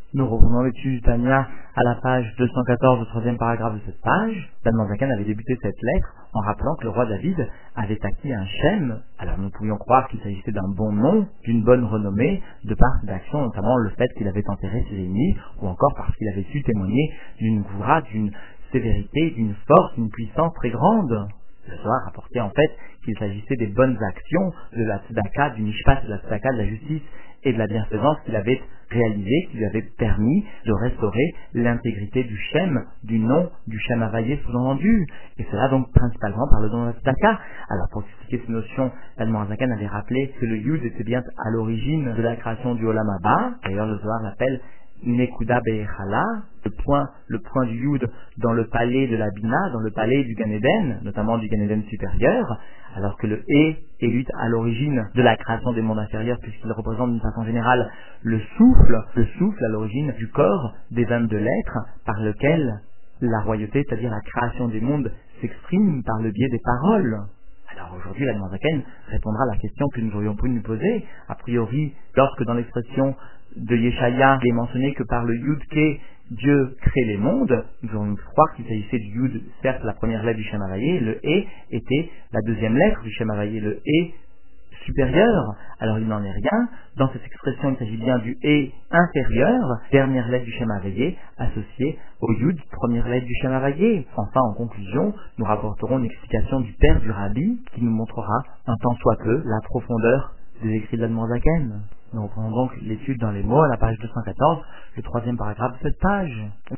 Nous reprenons l'étude du Tanya à la page 214 du troisième paragraphe de cette page. L'Admor Zaken avait débuté cette lettre en rappelant que le roi David avait acquis un Shem. Alors nous pouvions croire qu'il s'agissait d'un bon nom, d'une bonne renommée, de par ses actions, notamment le fait qu'il avait enterré ses ennemis, ou encore parce qu'il avait su témoigner d'une goura, d'une sévérité, d'une force, d'une puissance très grande. Le Zohar rapportait en fait qu'il s'agissait des bonnes actions, de la tzedaka, du mishpat, de la tzedaka, de la justice et de la bienfaisance qu'il avait réalisé, qui lui avait permis de restaurer l'intégrité du Shem, du nom du Shem Havayé sous-entendu. Et cela donc principalement par le don de la tzedaka. Alors pour expliquer ces notions, l'Admor Zaken avait rappelé que le Yud était bien à l'origine de la création du Olam Haba. D'ailleurs le Zohar l'appelle Nekuda Be'echala, le point du Yud dans le palais de la Bina, dans le palais du Gan Eden, notamment du Gan Eden supérieur, alors que le E est lui à l'origine de la création des mondes inférieurs, puisqu'il représente d'une façon générale le souffle à l'origine du corps des 22 lettres, par lequel la royauté, c'est-à-dire la création des mondes, s'exprime par le biais des paroles. Alors aujourd'hui, l'Admor Zaken répondra à la question que nous aurions pu nous poser. A priori, lorsque dans l'expression de Yeshaya, il est mentionné que par le Yud-Ke, Dieu crée les mondes, nous aurions pu croire qu'il s'agissait du Yud, certes la première lettre du Shem Havayé, le E était la deuxième lettre du Shem Havayé, le E supérieur. Alors il n'en est rien. Dans cette expression, il s'agit bien du E inférieur, dernière lettre du Shem Havayé, associée au Yud, première lettre du Shem Havayé. Enfin, en conclusion, nous rapporterons une explication du père du Rabbi qui nous montrera, un tant soit peu, la profondeur des écrits de l'Admor Zaken. Nous reprenons donc l'étude dans les mots à la page 214, le troisième paragraphe de cette page.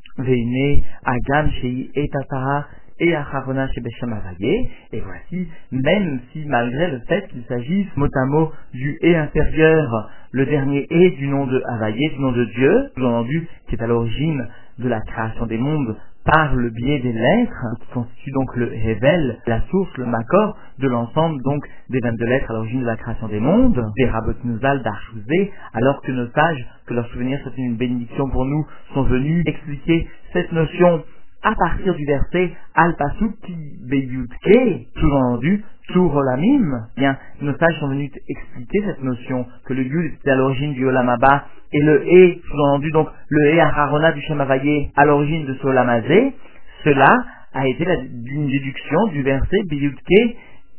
Veine agam shei etatara et acharona chez Beshem Havayé. Et voici, même si malgré le fait qu'il s'agisse mot à mot du et inférieur, le dernier et du nom de Havayé, du nom de Dieu, sous-entendu qui est à l'origine de la création des mondes par le biais des lettres, qui constitue donc le Hevel, la source, le Makor, de l'ensemble donc des 22 lettres à l'origine de la création des mondes, des Rabotnuzal d'Archouzé, alors que nos sages, que leur souvenir soit une bénédiction pour nous, sont venus expliquer cette notion à partir du verset Al-Pasuk qui Beyutke, sous-entendu Tur Olamim. Bien, nos sages sont venus expliquer cette notion que le Yud était à l'origine du Olam Haba et le E, sous-entendu donc le E Aharona du Shem Havayé à l'origine de ce Olam Hazé. Cela a été une déduction du verset Beyutke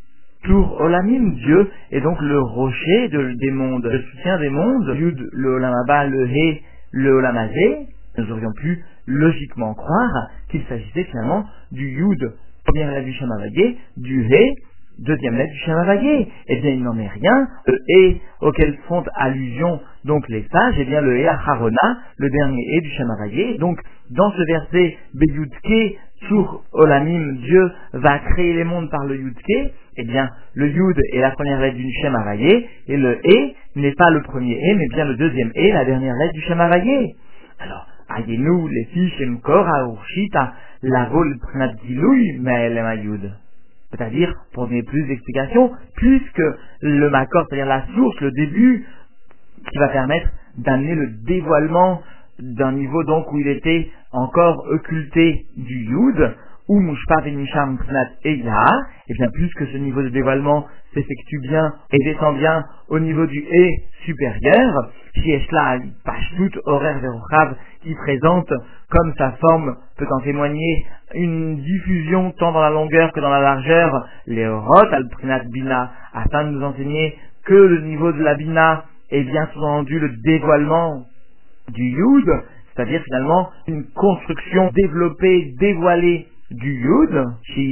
Tur Olamim. Dieu est donc le rocher des mondes, le soutien des mondes. Yud, le Olam Haba, le E, le Olam Hazé. Nous aurions pu logiquement croire qu'il s'agissait finalement du Yud, première lettre du Shem Havayé, du He, deuxième lettre du Shem Havayé. Eh bien, il n'en est rien. Le E auquel font allusion donc les sages, eh bien le E Acharona, le dernier E du Shem Havayé. Donc, dans ce verset, Beyudke, sur Olamim, Dieu va créer les mondes par le Yudke. Eh bien, le Yud est la première lettre du Shem Havayé, et le E n'est pas le premier E, mais bien le deuxième E, la dernière lettre du Shem Havayé. Alors, Ayenu, les filles, Shemkor, Aurshita, la vol Prinat Gilouy, Me'elem Ayud. C'est-à-dire, pour donner plus d'explications, puisque le Makor, c'est-à-dire la source, le début, qui va permettre d'amener le dévoilement d'un niveau donc où il était encore occulté du Yud, ou Mushpa Venisham Prinat Eya, et bien puisque ce niveau de dévoilement s'effectue bien et descend bien au niveau du E supérieur, Shieshla Pashtut Horaire Verochav, qui présente comme sa forme peut en témoigner une diffusion tant dans la longueur que dans la largeur, les Horot al Prinat Bina, afin de nous enseigner que le niveau de la Bina est bien sous-entendu le dévoilement du Yud, c'est-à-dire finalement une construction développée, dévoilée du Yud,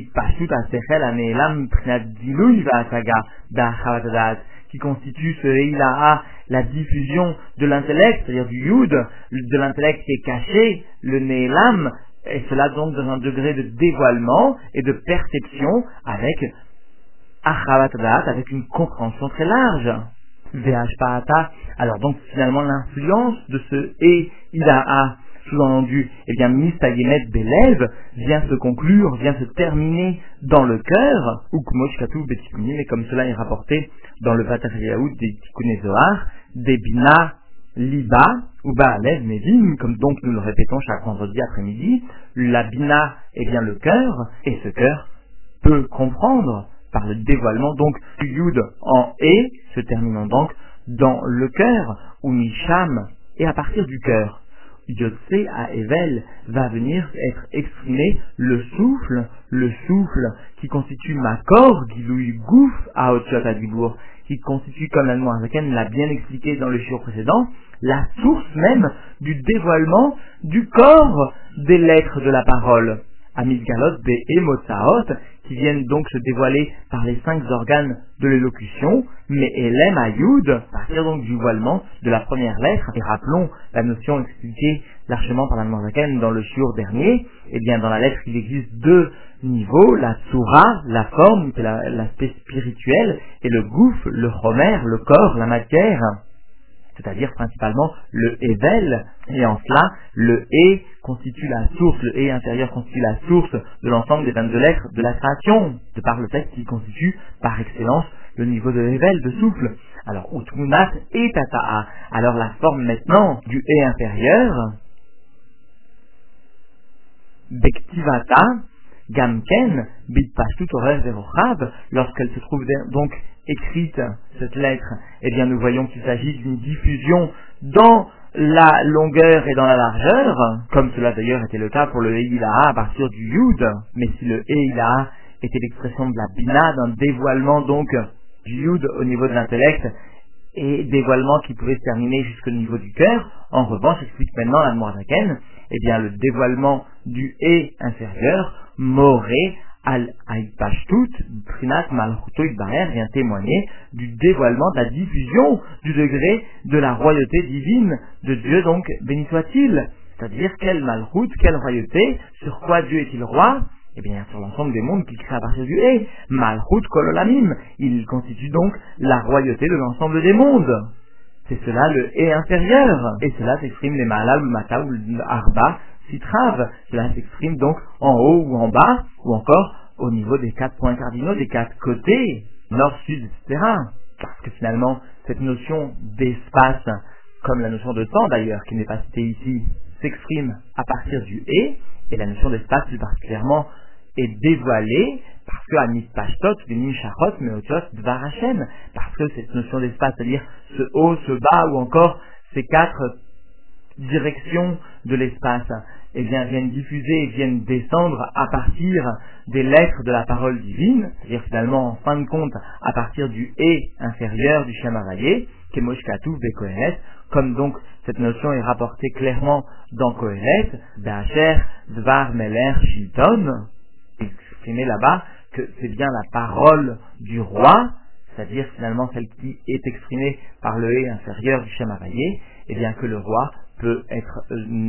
qui constitue ce Eilaha, la diffusion de l'intellect, c'est-à-dire du Yud, de l'intellect qui est caché, le Neelam, et cela donc dans un degré de dévoilement et de perception avec Achavadat, avec une compréhension très large. Vhpata, alors donc finalement l'influence de ce Eilaha, sous-entendu, eh bien, Mistayemet Belev vient se conclure, vient se terminer dans le cœur, ou Kmoshkatu Betikunim, et comme cela est rapporté dans le Vater Yaoud des Tikkuné Zohar, des Bina Liba, ou Baalev Mevim, comme donc nous le répétons chaque vendredi après-midi, la Bina est bien le cœur, et ce cœur peut comprendre par le dévoilement donc du Yud en E, se terminant donc dans le cœur, ou Misham, et à partir du cœur. Yotse à Evel va venir être exprimé le souffle qui constitue Makor, Gilouï Gouf à Otshot Adibour, qui constitue, comme l'allemand américaine l'a bien expliqué dans le shiur précédent, la source même du dévoilement du corps des lettres de la parole. Amidgalot be Emotsaot, qui viennent donc se dévoiler par les 5 organes de l'élocution, mais Elem Ayud, à partir donc du voilement de la première lettre, et rappelons la notion expliquée largement par l'allemand américaine dans le shiur dernier, eh bien dans la lettre il existe 2 niveaux, la tsura, la forme, c'est l'aspect spirituel, et le gouf, le chomer, le corps, la matière, c'est-à-dire principalement le Evel, et en cela, le E constitue la source, le E inférieur constitue la source de l'ensemble des 22 lettres de la création, de par le fait qu'il constitue par excellence le niveau de Evel, de souffle. Alors, Utmunat et Tata'a. Alors la forme maintenant du E inférieur, Bektivata, Gamken, Bitpashtut Orer Verochav, lorsqu'elle se trouve donc écrite, cette lettre, eh bien nous voyons qu'il s'agit d'une diffusion dans la longueur et dans la largeur, comme cela d'ailleurs était le cas pour le Eilaha à partir du Yud, mais si le Eilaha était l'expression de la Bina, d'un dévoilement donc du Yud au niveau de l'intellect, et dévoilement qui pouvait se terminer jusqu'au niveau du cœur, en revanche, explique maintenant la Mourazaken, eh bien le dévoilement du E inférieur, Moré, Al-Aïpashtut, Trinat Malchuto Itbarer vient témoigner du dévoilement, de la diffusion du degré de la royauté divine de Dieu, donc béni soit-il. C'est-à-dire, quelle Malchut, quelle royauté, sur quoi Dieu est-il roi? Eh bien, sur l'ensemble des mondes qu'il crée à partir du E. Malchut Kololamim, il constitue donc la royauté de l'ensemble des mondes. C'est cela le E inférieur. Et cela s'exprime les Ma'alal, le Mata ou le Arba, Sitrav. Cela s'exprime donc en haut ou en bas, ou encore au niveau des 4 points cardinaux, des 4 côtés, nord, sud, etc. Parce que finalement, cette notion d'espace, comme la notion de temps d'ailleurs, qui n'est pas citée ici, s'exprime à partir du E, et la notion d'espace plus particulièrement est dévoilée parce que Amit Pashtot, Venim Shachot, Meotios, Dvar Hashem, parce que cette notion d'espace, c'est-à-dire ce haut, ce bas, ou encore ces 4 directions de l'espace, eh bien, viennent diffuser et viennent descendre à partir des lettres de la parole divine, c'est-à-dire finalement, en fin de compte, à partir du E inférieur du Shem Havayé, Kemosh Katuv Bekohelet, comme donc cette notion est rapportée clairement dans Kohelet, Be'asher Dvar Meler Shilton, exprimé là-bas que c'est bien la parole du roi, c'est-à-dire finalement celle qui est exprimée par le E inférieur du Shem Havayé, et bien que le roi peut être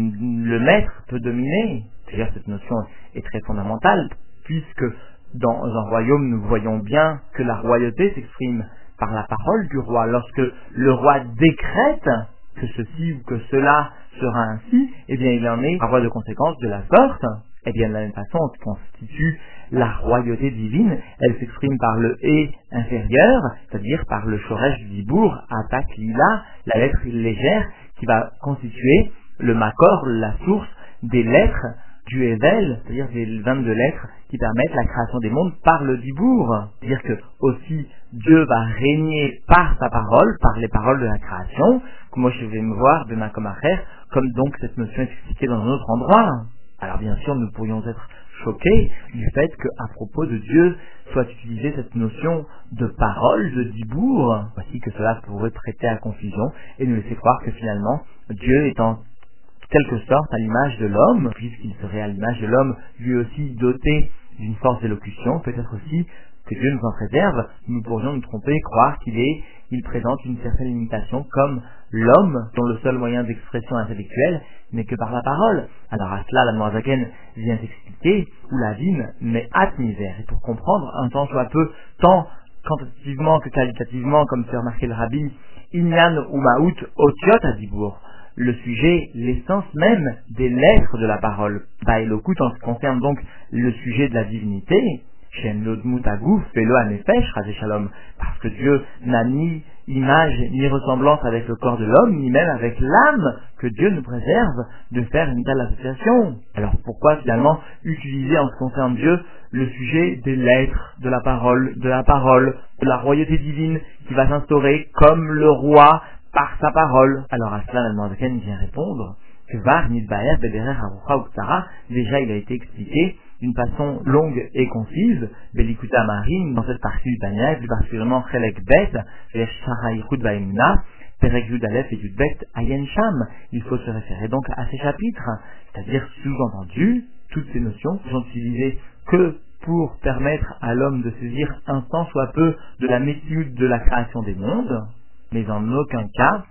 le maître, peut dominer. C'est-à-dire cette notion est très fondamentale, puisque dans un royaume nous voyons bien que la royauté s'exprime par la parole du roi. Lorsque le roi décrète que ceci ou que cela sera ainsi, eh bien il en est par voie de conséquence de la sorte. Eh bien de la même façon, on constitue la royauté divine, elle s'exprime par le E inférieur, c'est-à-dire par le shoresh du dibour, atak lila, la lettre légère, qui va constituer le makor, la source des lettres du Evel, c'est-à-dire des 22 lettres qui permettent la création des mondes par le dibour. C'est-à-dire que aussi Dieu va régner par sa parole, par les paroles de la création, que moi je vais me voir de ma comachère, comme donc cette notion est expliquée dans un autre endroit. Alors bien sûr, nous pourrions être choqués du fait qu'à propos de Dieu soit utilisée cette notion de parole, de dibour, voici que cela pourrait prêter à confusion et nous laisser croire que finalement Dieu est en quelque sorte à l'image de l'homme, puisqu'il serait à l'image de l'homme lui aussi doté d'une force d'élocution, peut-être aussi que Dieu nous en préserve, nous pourrions nous tromper et croire qu'il présente une certaine limitation comme l'homme dont le seul moyen d'expression intellectuelle n'est que par la parole. Alors à cela, la Mourazaken vient expliquer, ou la vine, mais hâte misère. Et pour comprendre, un temps soit peu, tant quantitativement que qualitativement, comme fait remarquer le Rabbi, Inyan ou Maout Otiot à Dibour, le sujet, l'essence même des lettres de la parole. Baelokut en ce qui concerne donc le sujet de la divinité, Shen Lodmut Agouf, Velo Anefesh, Razé Shalom, parce que Dieu n'a ni image ni ressemblance avec le corps de l'homme, ni même avec l'âme que Dieu nous préserve de faire une telle association. Alors pourquoi finalement utiliser en ce qui concerne Dieu le sujet des lettres, de la parole, de la royauté divine qui va s'instaurer comme le roi par sa parole? Alors à cela, l'Almanzaken vient répondre Kvar, Nidbaer, Bederer, Arucha ou Ktara, déjà il a été expliqué d'une façon longue et concise, Belikuta Marim, dans cette partie du Tanya, plus particulièrement Chelek Bet, Shara Yichud Vaimna, Perek Yud Aleph et Yud Bet, Ayen Sham. Il faut se référer donc à ces chapitres, c'est-à-dire sous-entendu, toutes ces notions sont utilisées que pour permettre à l'homme de saisir un tant soit peu de la méthode de la création des mondes, mais en aucun cas,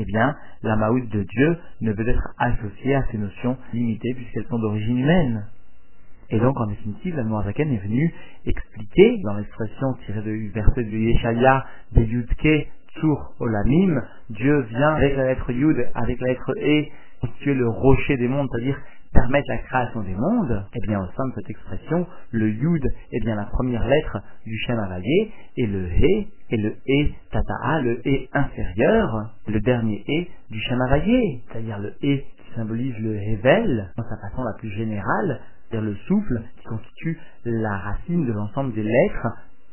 la Maout de Dieu ne peut être associée à ces notions limitées puisqu'elles sont d'origine humaine. Et donc, en définitive, la Noirzaken est venue expliquer, dans l'expression tirée du verset de Yeshaya, de Yudke, Tsur, Olamim, Dieu vient avec la lettre Yud, avec la lettre E, constituer le rocher des mondes, c'est-à-dire permettre la création des mondes. Au sein de cette expression, le Yud est bien la première lettre du Shem Havayé, et le He, et le E Tata'a, le E inférieur, le dernier E du Shem Havayé, c'est-à-dire le E qui symbolise le Hevel, dans sa façon la plus générale, c'est-à-dire le souffle qui constitue la racine de l'ensemble des lettres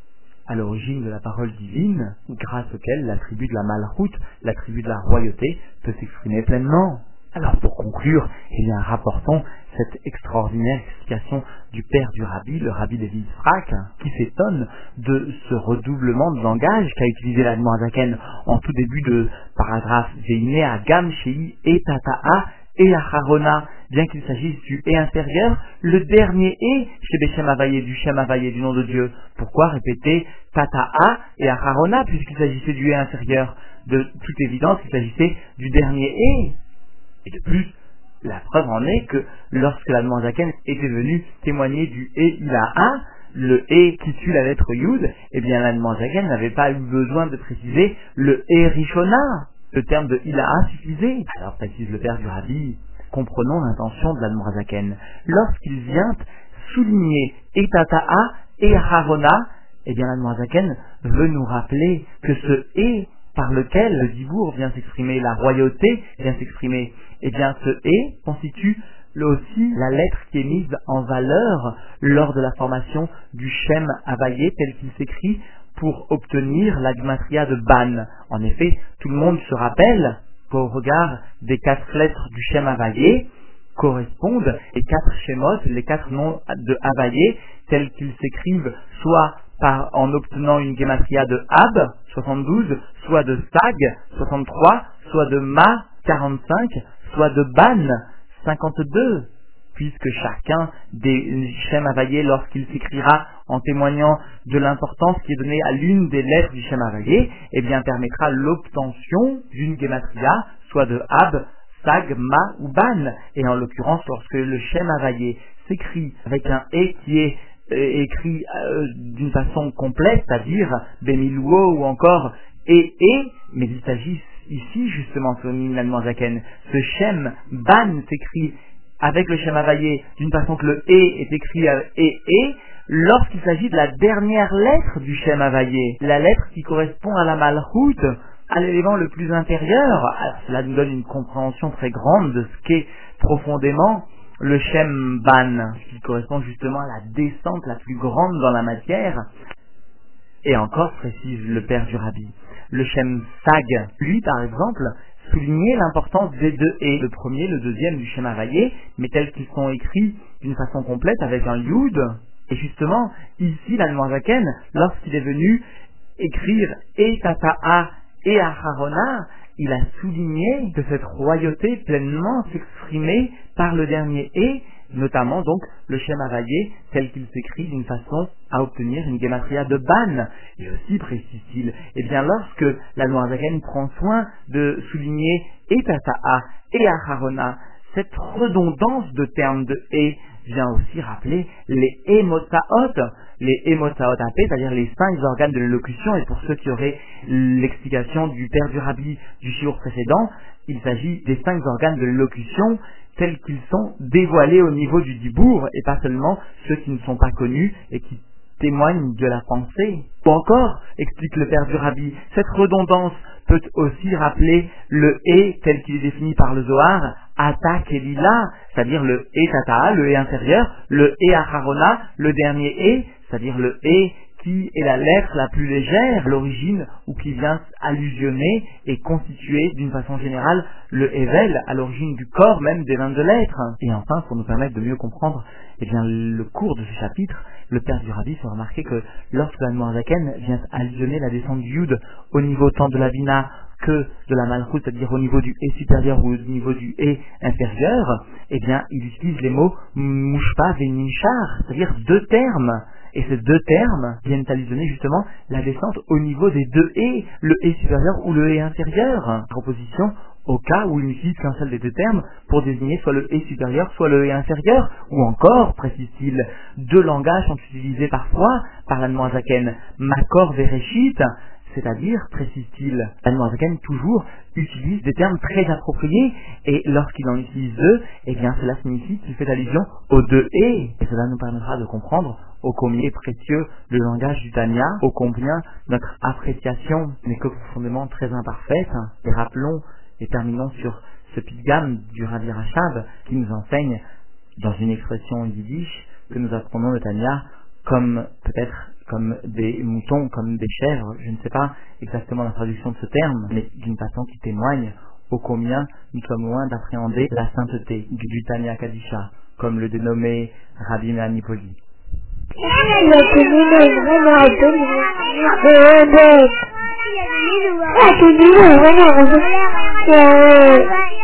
à l'origine de la parole divine, grâce auquel la tribu de la Malchut, la tribu de la royauté, peut s'exprimer pleinement. Alors pour conclure, rapportons cette extraordinaire explication du père du Rabbi, le Rabbi Levi Yitzhak, qui s'étonne de ce redoublement de langage qu'a utilisé la Noirzaken en tout début de paragraphe. Veine Agam Shei et Tata'a et Acharona, bien qu'il s'agisse du et inférieur, le dernier et chez Beshem Havayé, du Shem Havayé, du nom de Dieu. Pourquoi répéter Tata'a et Acharona puisqu'il s'agissait du et inférieur? De toute évidence, il s'agissait du dernier et. Et de plus, la preuve en est que lorsque la Noirzaken était venue témoigner du et ilaha, le et qui tue la lettre Yud, la Noirzaken n'avait pas eu besoin de préciser le et Rishona. Le terme de ilaha suffisait. Alors précise le père du Rabbi, comprenons l'intention de la Noirzaken. Lorsqu'il vient souligner et Tata'a et Harona, la Noirzaken veut nous rappeler que ce et par lequel le dibour vient s'exprimer, la royauté vient s'exprimer, ce et constitue aussi la lettre qui est mise en valeur lors de la formation du Shem Havayé tel qu'il s'écrit pour obtenir la gematria de Ban. En effet, tout le monde se rappelle qu'au regard des 4 lettres du Shem Havayé correspondent les 4 Shemot, les 4 noms de Havayé tels qu'ils s'écrivent soit en obtenant une gematria de Ab, 72, soit de Sag, 63, soit de Ma, 45, soit de Ban, 52, puisque chacun des Shem Havayé, lorsqu'il s'écrira en témoignant de l'importance qui est donnée à l'une des lettres du Shem Havayé, permettra l'obtention d'une gematria, soit de Ab, Sag, Ma ou Ban. Et en l'occurrence, lorsque le Shem Havayé s'écrit avec un E qui est écrit d'une façon complète, c'est-à-dire Bemiluo ou encore et, mais il s'agit ici justement, souligne la Noirzaken, ce Shem Ban s'écrit avec le Shem Havayé d'une façon que le est écrit et, lorsqu'il s'agit de la dernière lettre du Shem Havayé, la lettre qui correspond à la Malchut, à l'élément le plus inférieur. Alors, cela nous donne une compréhension très grande de ce qu'est profondément le Shem Ban, qui correspond justement à la descente la plus grande dans la matière. Et encore, précise le père du Rabbi, le Shem Sag, lui par exemple, soulignait l'importance des 2 et, le premier, le deuxième du Shem Havayé, mais tels qu'ils sont écrits d'une façon complète avec un Yud. Et justement, ici, la Noirzaken, lorsqu'il est venu écrire et Tata'a et Acharona, il a souligné que cette royauté pleinement s'exprimait par le dernier et, notamment donc le Shem Havayé tel qu'il s'écrit d'une façon à obtenir une gematria de Ban. Et aussi, précise-t-il, lorsque la Noirzaken prend soin de souligner et Tata'a et Acharona, cette redondance de termes de et vient aussi rappeler les Emotsaot, les Emotsaot AP, c'est-à-dire les 5 organes de l'élocution. Et pour ceux qui auraient l'explication du père du Rabbi du shiur précédent, il s'agit des 5 organes de l'élocution tels qu'ils sont dévoilés au niveau du dibour, et pas seulement ceux qui ne sont pas connus et qui témoignent de la pensée. Ou encore, explique le père du Rabbi, cette redondance peut aussi rappeler le et tel qu'il est défini par le Zohar, Ata Kelila, c'est-à-dire le et Tata'a, le et inférieur, le et Acharona, le dernier et, c'est-à-dire le et qui est la lettre la plus légère, l'origine, ou qui vient allusionner et constituer d'une façon générale le Hevel, à l'origine du corps même des 22 lettres. Et enfin, pour nous permettre de mieux comprendre le cours de ce chapitre, le père du Rabbi fait remarquer que lorsque la Noirzaken vient allusionner la descente du Yud au niveau tant de la Bina que de la Malchut, c'est-à-dire au niveau du E supérieur ou au niveau du E inférieur, il utilise les mots Mushpa et Nimshar, c'est-à-dire deux termes. Et ces deux termes viennent allusionner justement la descente au niveau des deux E, le E supérieur ou le E inférieur. Proposition au cas où il n'utilise qu'un seul des deux termes pour désigner soit le E supérieur, soit le E inférieur, ou encore, précise-t-il, deux langages sont utilisés parfois par la Noirzaken, Makor Vereshit, c'est-à-dire, précise-t-il, la Noirzaken toujours utilise des termes très appropriés, et lorsqu'il en utilise deux, cela signifie qu'il fait allusion aux deux E, et cela nous permettra de comprendre ô combien est précieux le langage du Tanya, ô combien notre appréciation n'est que profondément très imparfaite, et rappelons et terminons sur ce pidgam du Rabbi Rachab qui nous enseigne dans une expression yiddish que nous apprenons le Tanya comme peut-être comme des moutons, comme des chèvres, je ne sais pas exactement la traduction de ce terme, mais d'une façon qui témoigne ô combien nous sommes loin d'appréhender la sainteté du Tanya Kadisha, comme le dénommé Rabbi Mehanipoli. Bueno,